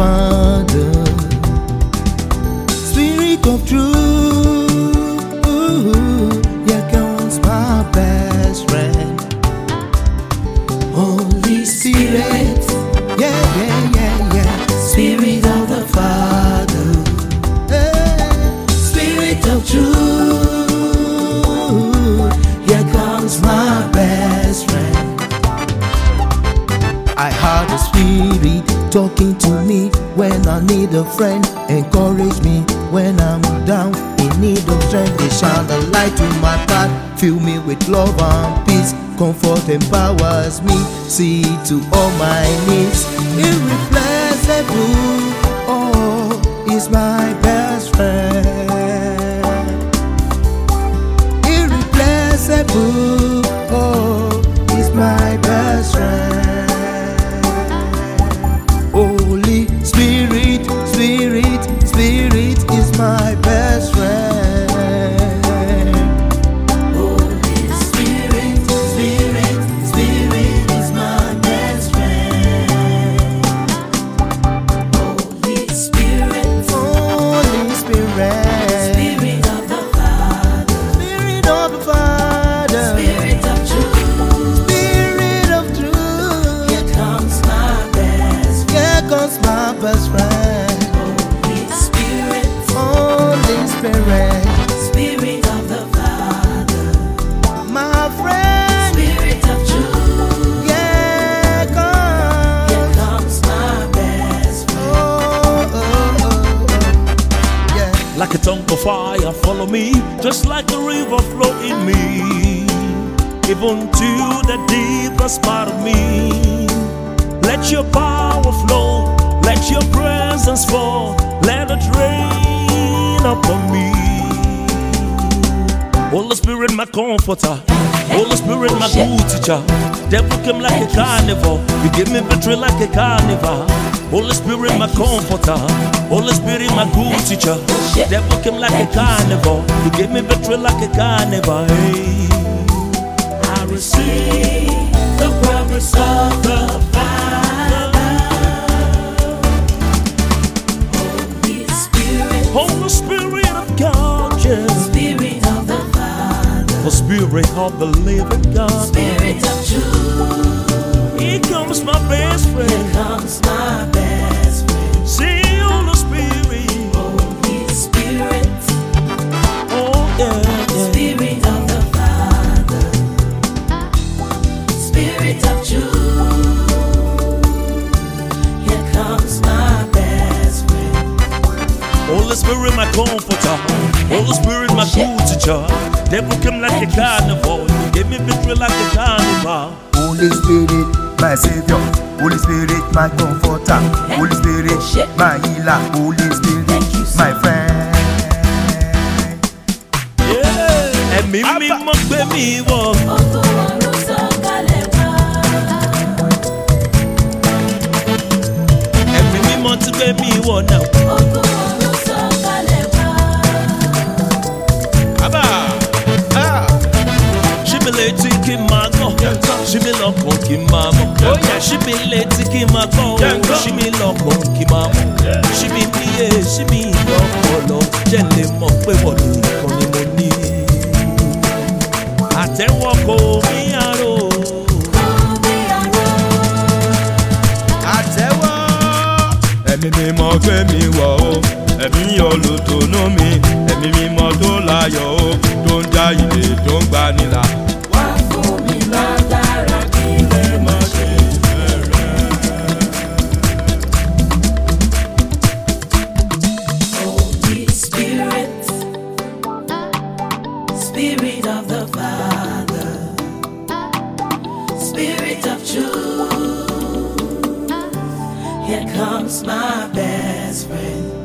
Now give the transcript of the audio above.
Father, Spirit of truth, here comes my best friend. Holy Spirit, yeah, yeah, yeah, yeah. Spirit of the Father, Spirit of truth, here comes my best friend. I heard the Spirit talking to me when I need a friend. Encourage me when I'm down in need of strength. They shine the light to my path, fill me with love and peace. Comfort empowers me, see to all my needs. Irreplaceable, oh, is my best friend. Irreplaceable, oh, is my best friend. Holy Spirit, Spirit, Spirit is my best friend. Holy Spirit, Spirit, Spirit is my best friend. Holy Spirit, Holy Spirit, Spirit of the Father, Spirit of the Father, Spirit of truth, Spirit of truth. Here comes my best friend. Here comes my best friend. Holy Spirit, Holy Spirit, Spirit of the Father, my friend, Spirit of truth. Yeah, come. Here comes my best friend. Yeah. Like a tongue of fire, follow me, just like a river flow in me, even to the deepest part of me. Let your power flow, let your presence fall, let it rain upon me. Holy Spirit, my comforter, Holy Spirit, my good teacher. Devil came like a carnival, you give me victory like a carnival. Holy Spirit, my comforter, Holy Spirit, my good teacher. Devil came like a carnival, you give me victory like a carnival. Hey. I receive the promise of the Father. Holy Spirit of God, yeah. Spirit of the Father, The Spirit of the living God, Spirit of truth. Here comes my best Here friend. comes my best friend. Sing Holy Spirit, Holy Spirit, oh yeah, yeah. Spirit of the Father, Spirit of truth. Here comes my best friend. Holy Spirit, my comforter, Holy Spirit, my good teacher. Devil came like a carnival, you gave me victory like a carnival. Holy Spirit, my Savior. Holy Spirit, my comforter. Holy Spirit, my healer. Holy Spirit, my friend. Yeah, ẹ̀mí mímọ́ gbé mi wọ̀. Ògo ọ̀run sọ̀kalẹ̀ wá. Ẹ̀mí mímọ́ ti gbé mi wọ̀ náà. Ògo ọ̀run sọ̀kalẹ̀ wá. Abba, ṣí mi létí kí n máa gbọ́, ṣí mi lọ́kàn kí n máa mọ̀. Ṣí mi létí kí n máa gbọ́, ṣí mi lọ́kàn kí n máa mọ̀. Ṣí mi níyè, ṣí mi lọ́pọlọ, jẹ́ n lè mọ̀ pé wọ́n nìkan ni mo ní. Àtẹ́wọ́ kò mí àrò. Àtẹ́wọ́. Ẹ̀mí mímọ́ gbé mi wọ̀ o, ẹ̀mí olùtùnú mi, ẹ̀mí mímọ́ tó láyọ̀ o, tó ń já ìdè tó ń gbani là. Wá fún mi lágbára kí lè má ṣe bẹ̀rẹ̀. Holy Spirit, Spirit of the Father, Spirit of truth. Here comes my best friend.